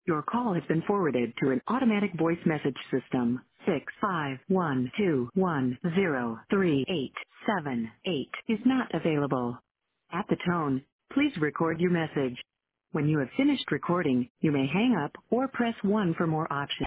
Your call has been forwarded to an automatic voice message system. 65121038878 is not available. At the tone, please record your message. When you have finished recording, you may hang up or press 1 for more options.